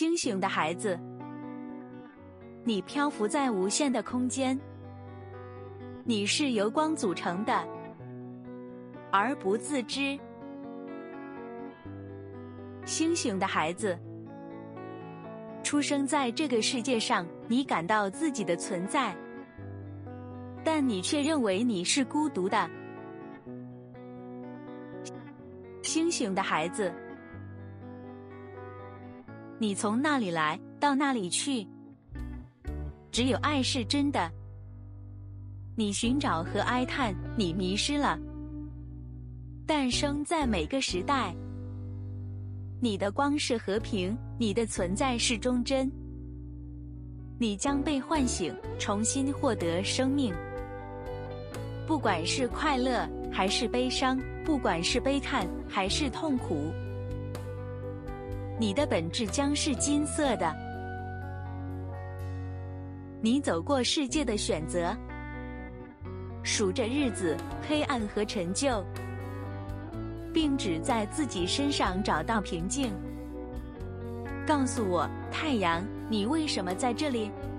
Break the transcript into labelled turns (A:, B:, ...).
A: 清醒的孩子，你漂浮在无限的空间，你是由光组成的，而不自知。清醒的孩子，出生在这个世界上，你感到自己的存在，但你却认为你是孤独的。清醒的孩子，你从那里来，到那里去，只有爱是真的。你寻找和哀叹，你迷失了。诞生在每个时代，你的光是和平，你的存在是忠贞。你将被唤醒，重新获得生命。不管是快乐还是悲伤，不管是悲叹还是痛苦，你的本质将是金色的。你走过世界的选择，数着日子、黑暗和陈旧，并只在自己身上找到平静。告诉我，太阳，你为什么在这里？